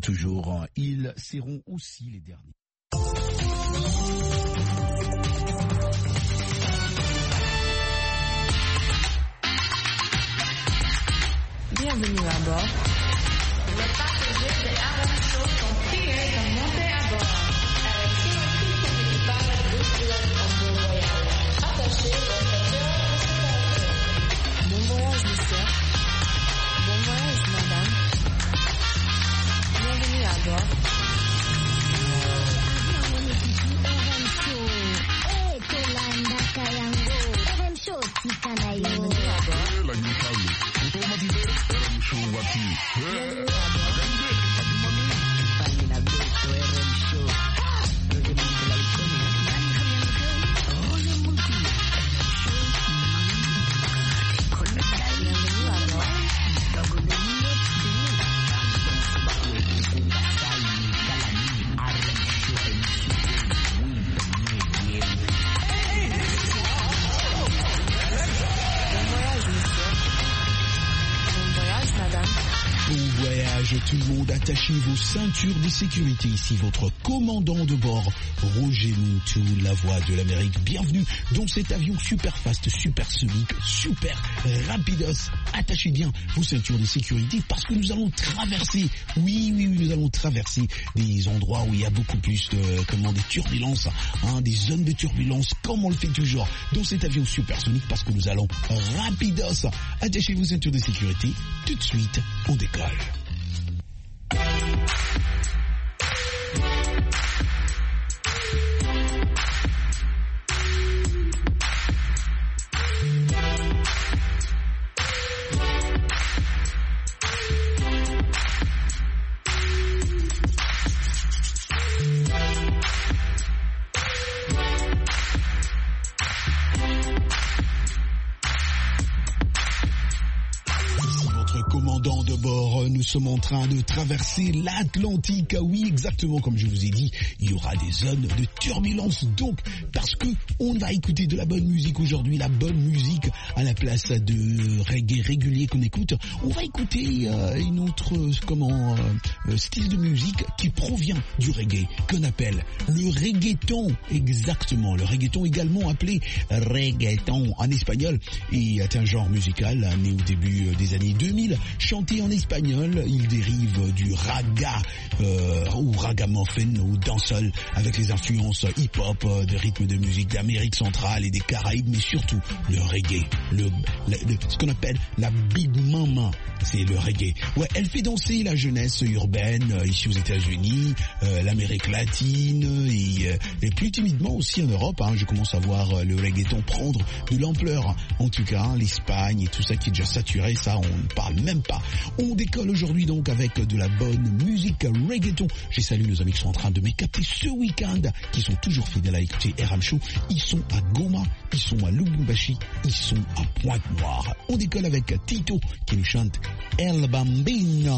toujours, ils seront aussi les derniers. Bienvenue à bord. Les passagers de Aramco sont priés de monter à bord. Avec tout l'équipage de pilotes en bon voyage. Attachez vos ceintures de sécurité. Bon voyage, monsieur. Bon voyage, madame. Bienvenue à bord. Bienvenue à bord. Tout le monde, attachez vos ceintures de sécurité. Ici votre commandant de bord, Roger Moutou, la voix de l'Amérique. Bienvenue dans cet avion super fast, super sonique, super rapidos. Attachez bien vos ceintures de sécurité parce que nous allons traverser, oui, nous allons traverser des endroits où il y a beaucoup plus de, des turbulences, des zones de turbulence, comme on le fait toujours dans cet avion supersonique parce que nous allons rapidos. Attachez vos ceintures de sécurité. Tout de suite, on décolle. Commandant de bord, nous sommes en train de traverser l'Atlantique. Oui, exactement comme je vous ai dit, il y aura des zones de turbulence. Donc, parce que on va écouter de la bonne musique aujourd'hui, la bonne musique à la place de reggae régulier qu'on écoute, on va écouter une autre style de musique qui provient du reggae, qu'on appelle le reggaeton. Exactement, le reggaeton également appelé reggaeton en espagnol et est un genre musical né au début des années 2000. Chanté en espagnol, il dérive du raga ou ragamuffin ou dancehall avec les influences hip-hop, des rythmes de musique d'Amérique centrale et des Caraïbes, mais surtout le reggae, ce qu'on appelle la big mama, c'est le reggae. Ouais, elle fait danser la jeunesse urbaine ici aux États-Unis, l'Amérique latine et plus timidement aussi en Europe. Je commence à voir le reggaeton prendre de l'ampleur. En tout cas, l'Espagne et tout ça qui est déjà saturé, ça on ne parle même pas. On décolle aujourd'hui donc avec de la bonne musique reggaeton. J'ai salué nos amis qui sont en train de me capter ce week-end, qui sont toujours fidèles à écouter RM Show. Ils sont à Goma, ils sont à Lubumbashi, ils sont à Pointe-Noire. On décolle avec Tito qui nous chante El Bambino.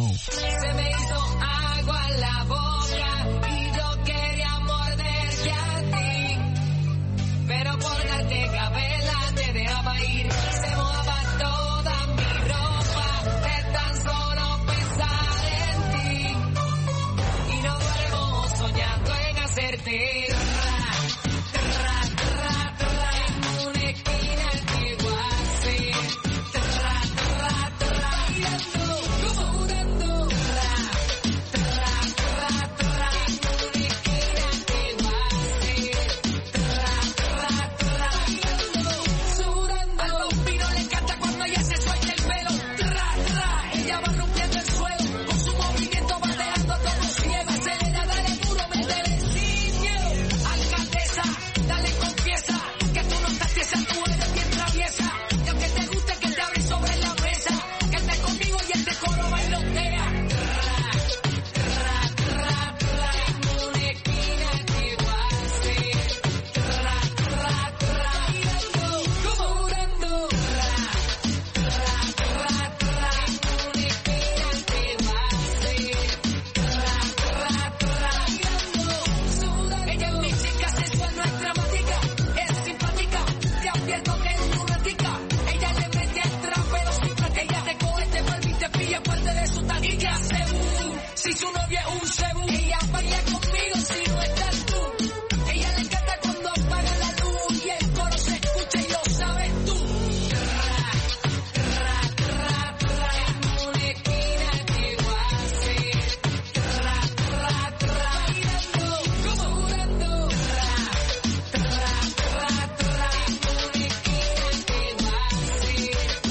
un cebú. Ella baila conmigo si no estás tú. Ella le encanta cuando apaga la luz y el coro se escucha y lo sabes tú. En una esquina que va a ser. Bailando, sudando. En una esquina que va a ser.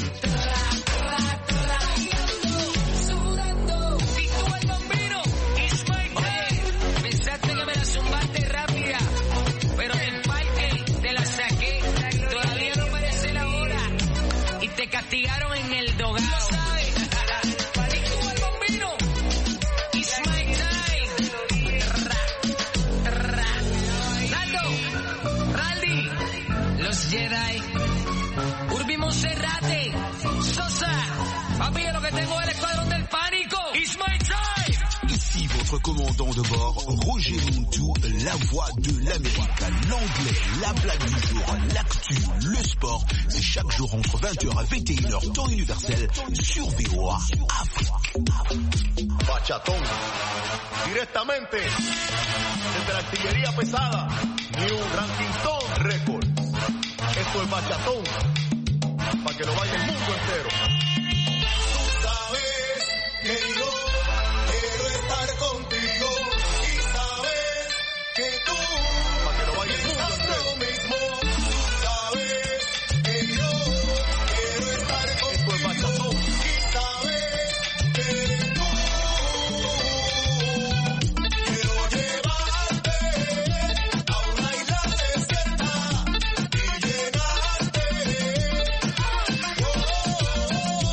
Bailando, sudando. Y tú el bambino, it's my time. Pensaste que me la zumbaste rápida, pero del parque te la saqué. Todavía no parece la hora y te castigaron en el dogado. Lo sabes. Y tú el bambino, it's my time. Naldo, Randy, los Jedi, Urbi Monserrate, Sosa, papi, lo que tengo es el escuadrón del pánico. It's my time. Ici votre commandant de bord, Roger Montou, la voix de l'Amérique. L'anglais, la blague du jour, l'actu, le sport. C'est chaque jour entre 20h et 21h, temps universel, sur VOA Afrique. Bachatón, directamente desde la artillería pesada, New Rankington Record. Esto es Bachatón, para que lo vaya el mundo entero. Tú sabes que yo quiero estar contigo y sabes que tú, para que lo vaya el mundo entero. Mismo. Tú sabes que yo quiero estar contigo. Esto es Bachatón. Y sabes que tú, quiero llevarte a una isla desierta y llenarte. Oh, oh, oh.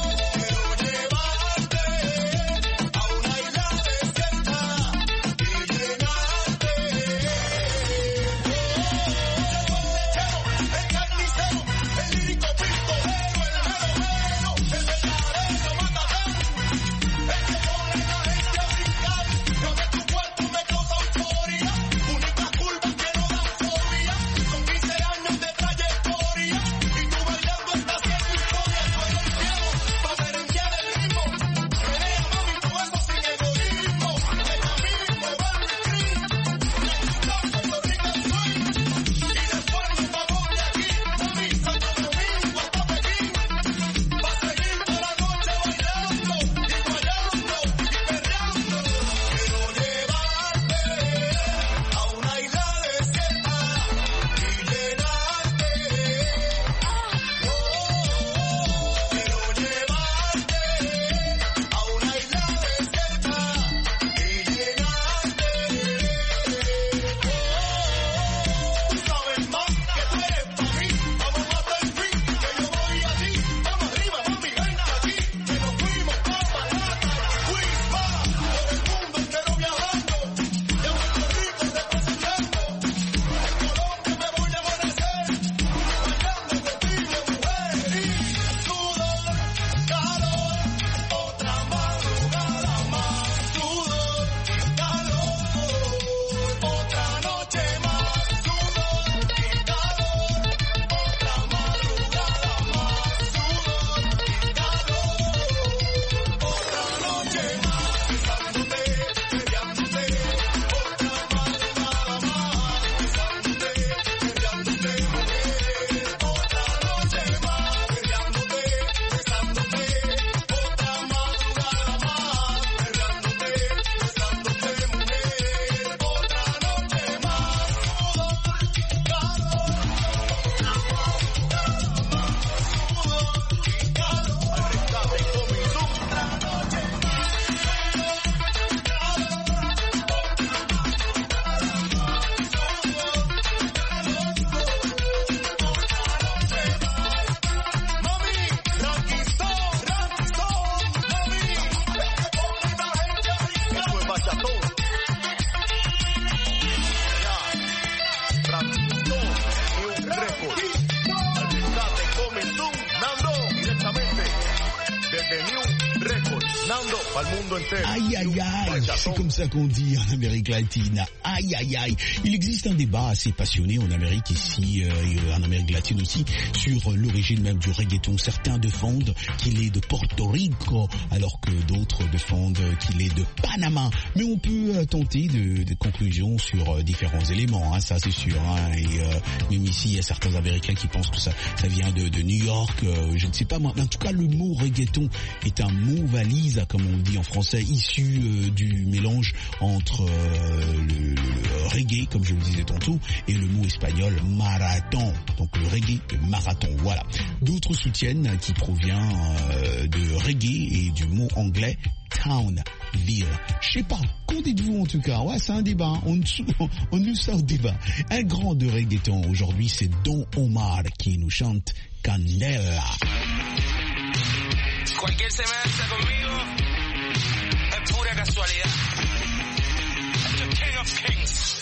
mundo entero. Aïe, aïe, aïe, Bachatón. c'est comme ça qu'on dit en Amérique latine. Aïe, aïe, aïe. Il existe un débat assez passionné en Amérique ici, et en Amérique latine aussi, sur l'origine même du reggaeton. Certains défendent qu'il est de Porto Rico, alors que d'autres défendent qu'il est de Panama. Mais on peut tenter de conclusions sur différents éléments, hein, ça c'est sûr. Hein, et même ici, il y a certains Américains qui pensent que ça vient de New York. Je ne sais pas moi. Mais en tout cas, le mot reggaeton est un mot valise, comme on dit en français, issu du mélange entre le reggae, comme je le disais tantôt, et le mot espagnol marathon. Donc le reggae, le marathon, voilà. D'autres soutiennent qu'il provient de reggae et du mot anglais town, ville. Je sais pas, qu'en dites-vous en tout cas? Ouais, c'est un débat, on nous sort au débat. Un grand de reggaeton aujourd'hui, c'est Don Omar qui nous chante Candela. Cualquier semejanza conmigo es pura casualidad. The King of Kings.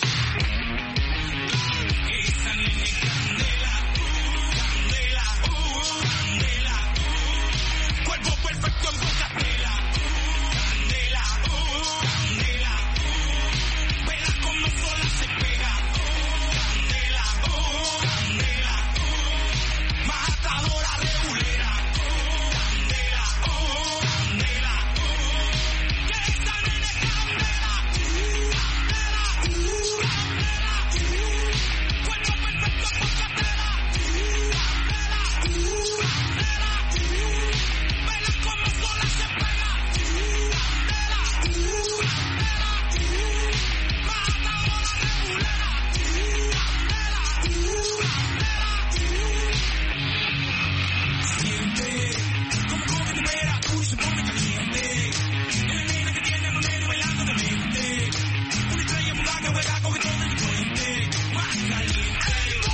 Esa nene candela, candela, candela. Cuerpo perfecto en poca tela. Candela, candela. Vela como sola se pega. Candela, candela. Matadora regulera. Candela, candela. Que esa nene candela. Cuerpo perfecto en poca tela. Vela como sola se pega. Matadora regulera. Siente como coge tu pera, uy, se pone caliente. La nena que tiene monero bailando de mente. Una estrella mudada que juega, coge todo el puente. Más caliente.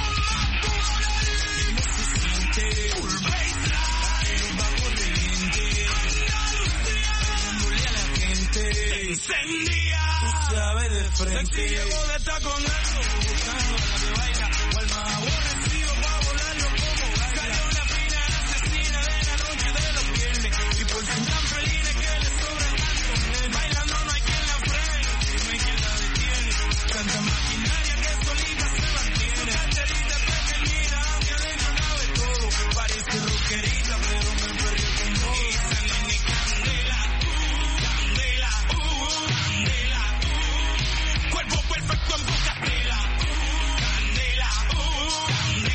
No se siente. Full baseline. Bajo repente. Andalucía. Dándole a la gente. Se encendía. Tú sabes de frente. Sencillo de estar con eso. Buscando a la que baila. O al más aborrecido pa' volarlo como baila. Salió una fina asesina de la noche de los viernes. Y por ser tan felices que le sobra tanto. Bailando no hay quien la frene. No hay quien la detiene. Tanta maquinaria que solita se mantiene. Su carterita pequeñita, aunque adentro cabe todo. Parece rockerita, pero me perdió con todo. Esa nene candela, candela, candela. Cuerpo perfecto en poca tela. Candela, candela.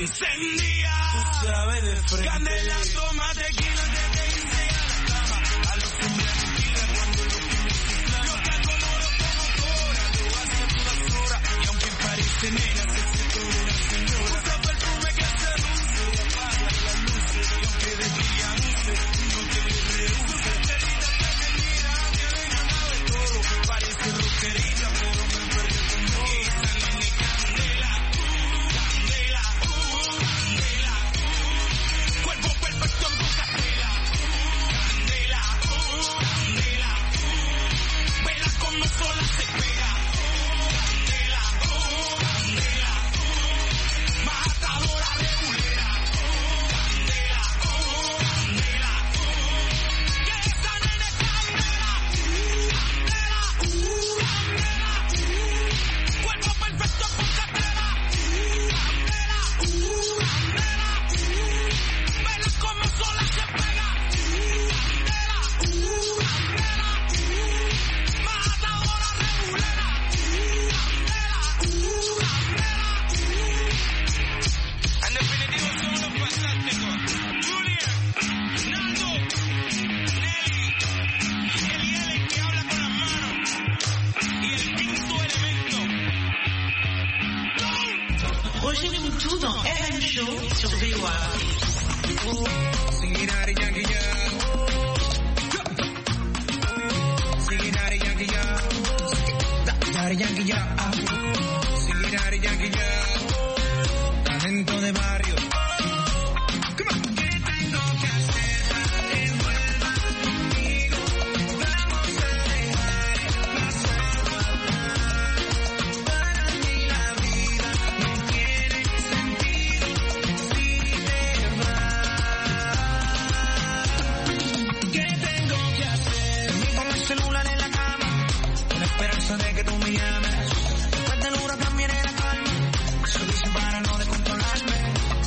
encendía. Tú sabes de frente. Candela, toma tequila antes de irse a la cama. A los hombres mentira cuando lo que necesitan. Yo te acomodo como cora, lo hace a todas horas. Y aunque parece nena, se siente una señora. Usa perfume que seduce, apaga las luces. Y aunque de día luce, no te rehúse. Carterita pequeñita, tiene ganado de todo. Parece rockerita, pero me enferme con todo. Esa nene candela, candela, candela. Cuerpo perfecto en boca tela. Candela, candela. Vela como sola se pega. Candela, candela. Matadora regulera. Candela, candela. Que esa nene candela. Candela, candela. Cuerpo perfecto en boca tela. Candela, candela. Vela como sola se pega. Candela, candela. Matadora regulera. Candela, candela. En definitivo son los fantásticos. Julian, Nando, Nelly, el que habla con las manos. Y el quinto elemento. Roger Moutou dans RM Show sur VOA. Singing out of Yankee Yell. Singing out of Yankee Yell. Yankee Yell. Singing out of Yankee Yell. Talento de barrio. Come on. ¿Qué tengo que hacer para que vuelvas conmigo? Vamos a dejar pasar. Para mí la vida no tiene sentido si te vas. ¿Qué tengo que hacer? Dormir con el celular en la cama, con la esperanza de que tú me llames. Después del huracán viene la calma, eso dicen para no descontrolarme.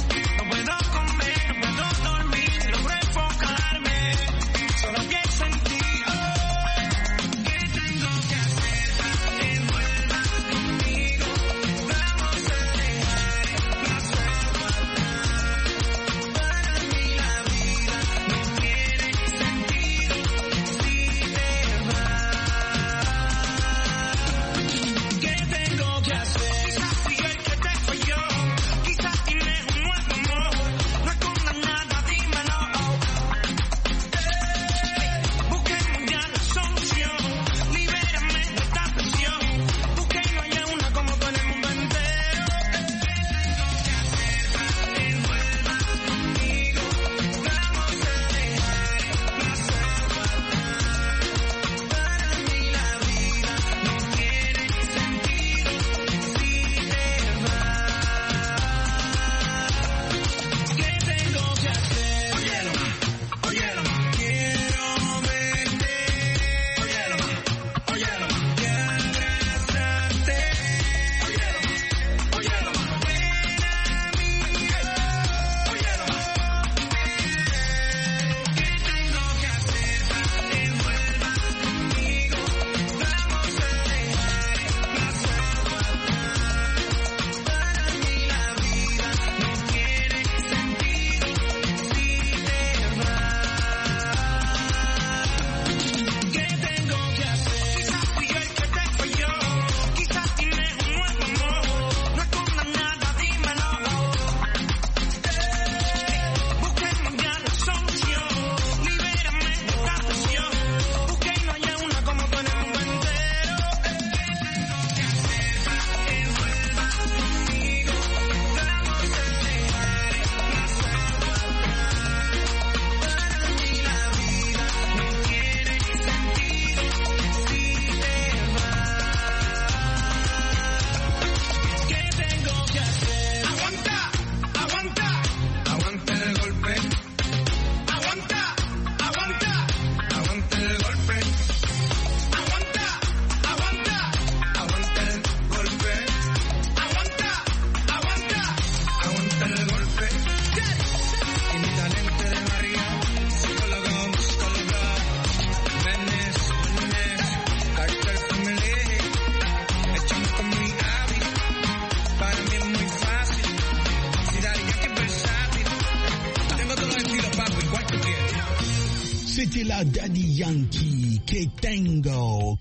C'était la Daddy Yankee, que tengo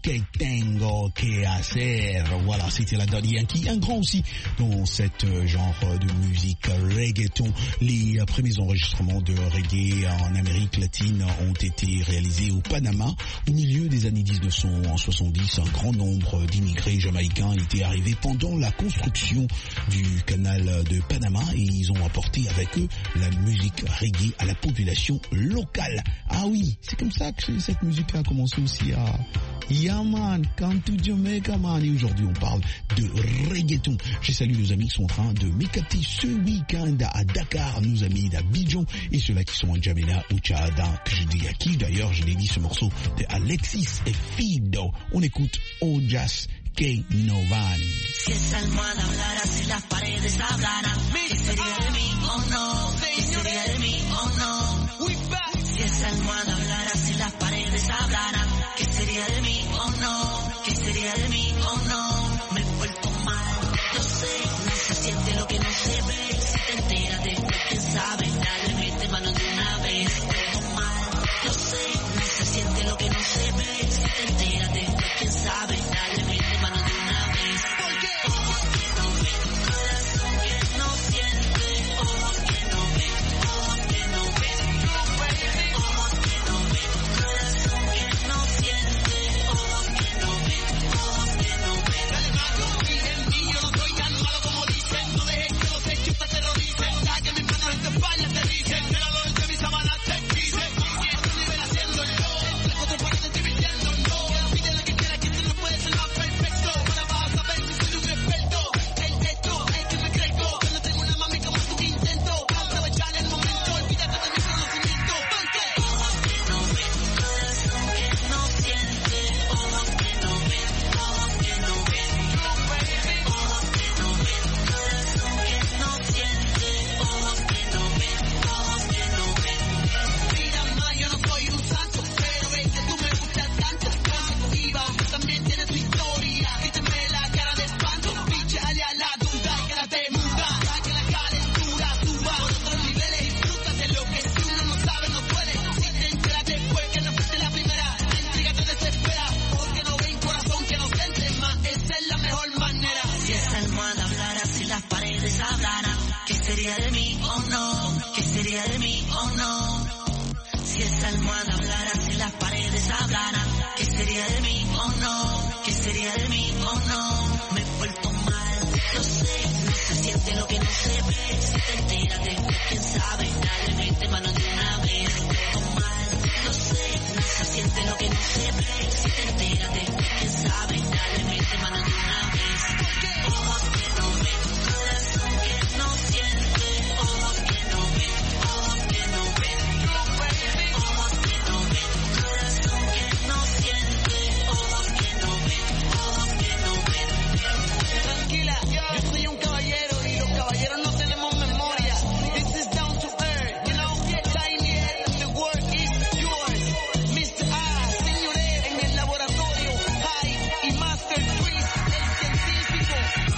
que hacer. Voilà, c'était la Daddy Yankee, un grand aussi dans cette genre de musique reggaeton. Les premiers enregistrements de reggae en Amérique latine ont été réalisés au Panama au milieu des années 1970. Un grand nombre d'immigrés jamaïcains étaient arrivés pendant la construction du canal de Panama et ils ont apporté avec eux la musique reggae à la population locale. Ah oui, c'est comme ça que cette musique a commencé aussi à... Yeah man, come to Jamaica man. Et aujourd'hui on parle de reggaeton. Je salue nos amis qui sont en train de m'écapter ce week-end à Dakar, nos amis d'Abidjan et ceux-là qui sont en Djamena ou Tchad, que je dis à qui d'ailleurs, je l'ai dit, ce morceau de Alexis et Fido. On écoute Ojas K-Novan. Si esa almohada hablara, si las paredes hablaran, ¿qué sería de mí o no? ¿Qué sería de mí o no? Si esa almohada hablara, si las paredes hablaran, ¿qué sería de mí o no? ¿Qué sería de mí o no? Me he vuelto mal, lo sé, no se siente lo que no se ve. Si te enteras después, quién sabe, dale, mete mano de una vez. Me he vuelto mal, lo sé, no se siente lo que no se ve. Si te enteras después, quién sabe, dale, mete mano de una vez. Ojos que no ven, corazón que no siente. Ojos que no ven, ojos que no ven. Ojos que no ven, corazón que no siente. Ojos que no ven, ojos que no ven. Dale mago, confía en mí, yo no soy tan malo como dicen. No dejes que los hechos te aterroricen. Deja que mis manos en tu espalda te dicen. Que la luz de mis sábanas te dicen. Y esto nivel haciéndolo. Entre cuatro paredes divirtiendo, no. Pídele que quiera que tú no puedes ser más perfecto. Ahora vas a saber si soy un experto. El esto es que me crezco. Yo no tengo una mami como tu intento. Aprovechar el momento, olvídate de mi conocimiento. Porque ojos que no ven, corazón que no siente. Ojos que no ven, ojos que no ven. Ojos que no ven, corazón que no siente. Ojos que no ven, ojos que no ven. Mira más, yo no soy un santo, pero ves que tú me gustas tanto. Cuando iba, también tienes tu historia. Quítame la cara de espanto, píchale a la duda y quédate muda. Deja que la calentura suba por otros niveles. Disfruta de lo que si uno no sabe no puede. Si te enteras después que no fuiste la primera, la intriga te desespera. Porque no ven corazón que no siente más, esa es la mejor manera. Si esa almohada hablara, si las paredes hablaran, ¿qué sería de mí o no? ¿Qué sería de mí o no? Si esa almohada hablara, si las paredes hablaran, ¿qué sería de mí o no? ¿Qué sería de mí o no? Me he vuelto mal, lo sé, no se siente lo que no se ve. Si te enteras después, quién sabe, dale, mete mano de una vez. Me he vuelto mal, lo sé, no se siente lo que no se ve. Si te enteras después, quién sabe, dale, mete mano de una vez. Ojos que no ven, corazón que no siente. Ojos que no ven, ojos que no ven. Ojos que no ven, corazón que no siente. Ojos que no ven, ojos que no ven. Tranquila, yo soy un caballero y los caballeros no tenemos memoria. This is down to earth, you know. Tiny and the work is yours. Mr. A, señores, en el laboratorio. High y Master Chris, el científico.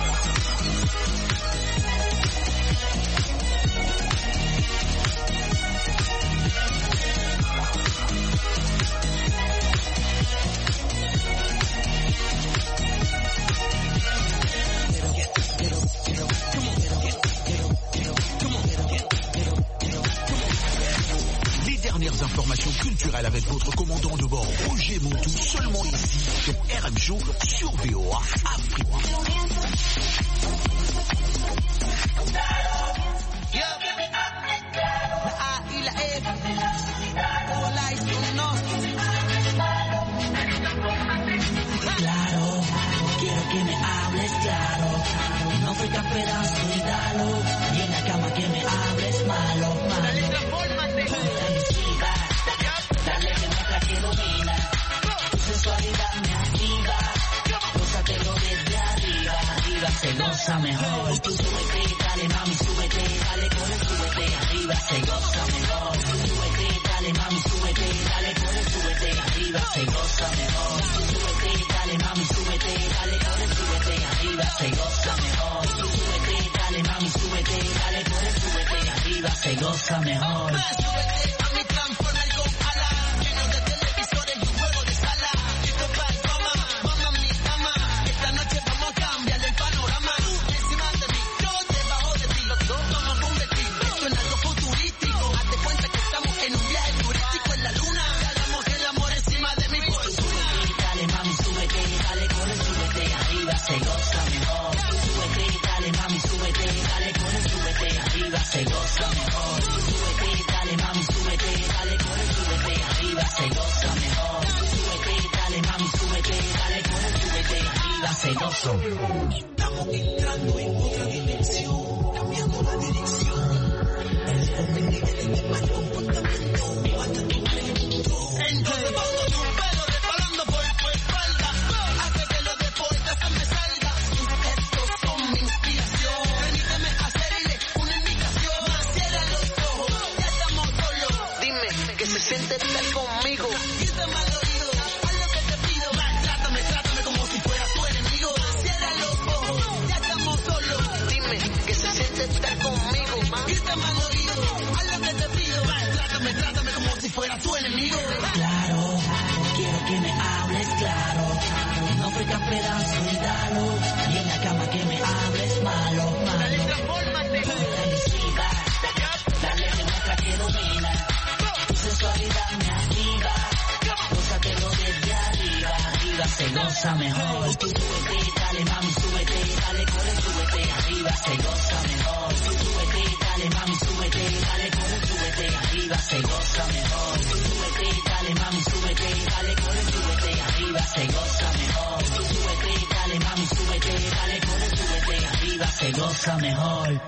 Les dernières informations culturelles avec votre commandant de bord Roger Montou, seulement ici sur RM Show sur VOA Afrique. La A y la F, all eyes on us. Claro, quiero que me hables claro. No soy tan pedazo y dalo. Y en la cama que me hables malo, malo. Transforma. Dale que muestra que domina. Tu sensualidad me activa. Gózatelo desde arriba, arriba se goza mejor. Tú súbete, dale mami, súbete, dale corre, súbete, arriba se goza mejor. Tú súbete, dale mami, súbete, dale corre, súbete, arriba se goza mejor. Tú súbete, dale mami, súbete, dale corre, súbete, arriba se goza mejor. Tú súbete, dale mami, súbete, dale corre, súbete, arriba se goza mejor. Súbete a mi transformer con alas, que no se goza mejor. Súbete, dale mami, súbete, dale con el súbete, arriba se goza mejor. Súbete, dale mami, súbete, dale con el súbete, arriba se goza mejor. Estamos entrando en otra dimensión, cambiando la dirección. El contenido de mal comportamiento, aguanta tu movimiento. Entonces paso de un pelo resbalando por tu espalda, hace que los deportes se me salga. Estos son mi inspiración, permíteme hacerle una invitación. Cierra los ojos, ya estamos solos. Dime que se siente estar conmigo. Grítame al oído, haz lo que te pido. Trátame como si fuera tu enemigo. Cierra los ojos, ya estamos solos. Dime que se siente estar conmigo. Grítame al oído, haz lo que te pido. Trátame como si fuera tu enemigo. Claro, quiero que me hables claro. No ofrezcas pedazo y dalo. Y en la cama que me hables malo. Dale, transfórmate. Dale, siga. Dale, demuestra que domina. Tu sensualidad me activa. Gózatelo desde arriba. Arriba se goza mejor. Tú súbete, dale mami, súbete. Dale, corre, súbete. Arriba se goza mejor. Tú súbete, dale mami, súbete. Dale, corre, súbete. Arriba se goza mejor. Tú súbete, dale mami, súbete. Dale, corre, súbete. Arriba se goza mejor. Tú súbete, dale mami, súbete. Dale, corre, súbete. Arriba se goza mejor.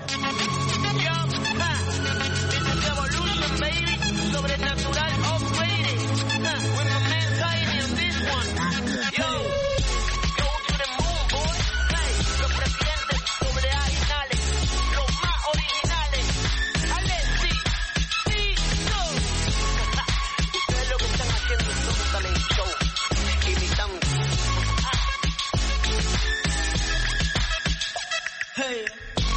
Evolution, baby. Sobrenatural upgraded. With my man Tiny on this one. Yo, go to the moon, boy. Hey, los presidentes sobreaginales, los más originales. Alexi, Tito. Ustedes lo que están haciendo es un talent show. Imitando. Hey.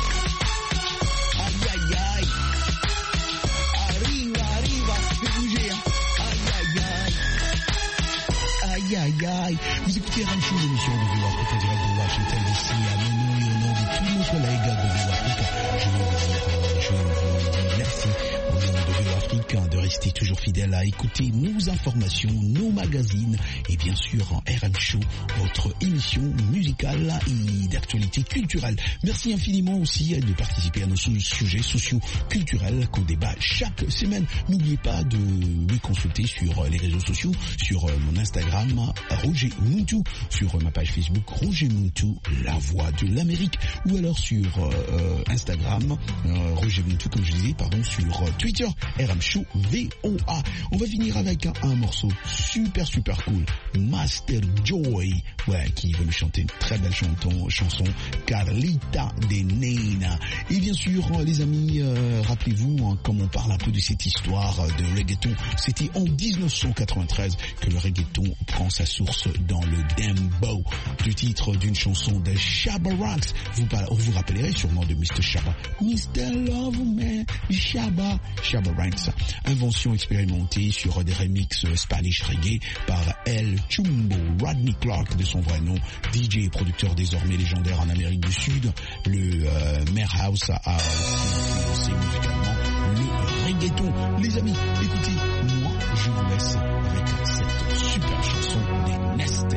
Aïe, aïe, aïe. Arriba, arriba, fais bouger. Aïe, aïe, aïe. Aïe, aïe, aïe. Vous écoutez RM Show, l'émission de VOA Afrique en direct de Washington DC. À mon nom et au nom de tous nos collègues de VOA Afrique, je vous dis merci au nom de VOA Afrique de rester toujours fidèle à écouter nos informations, nos magazines et bien sûr en RM Show, votre émission musicale et d'actualité culturelle. Merci infiniment aussi de participer à nos sujets sociaux culturels qu'on débat chaque semaine. N'oubliez pas de me consulter sur les réseaux sociaux, sur mon Instagram Roger Muntu, sur ma page Facebook Roger Muntu, la voix de l'Amérique, ou alors sur Instagram Roger Muntu, comme je disais, pardon, sur Twitter RM Show VOA. On va finir avec un morceau super cool, Master Joy, ouais, qui va nous chanter une très belle chanson, Carlita de Nena. Et bien sûr, les amis, rappelez-vous, comme on parle un peu de cette histoire de reggaeton, c'était en 1993 que le reggaeton prend sa source dans le dembow, du titre d'une chanson de Shabba Ranks. Vous rappellerez sûrement de Mr. Shabba, Mr. Love Man, Shabba Ranks. Invention expérimentée sur des remixes Spanish reggae par El Chumbo, Rodney Clark de son vrai nom, DJ et producteur désormais légendaire en Amérique du Sud. Le Mare House a influencé musicalement le reggaeton. Les amis, écoutez, moi je vous laisse avec cette super chanson des Nest.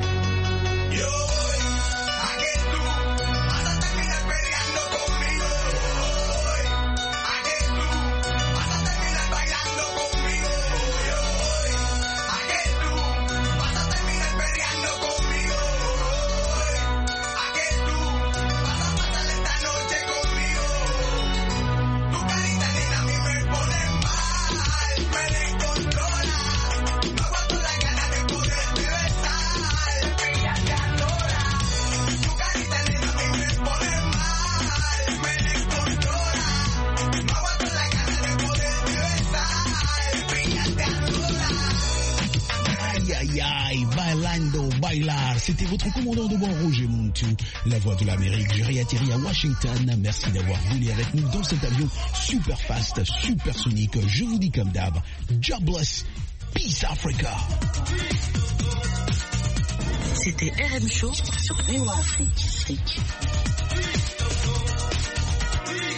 C'était votre commandant de bord Roger Muntu, la voix de l'Amérique. J'ai réatterri à Washington. Merci d'avoir volé avec nous dans cet avion super fast, super sonique. Je vous dis comme d'hab, jobless, peace Africa. C'était RM Show sur VOA Afrique.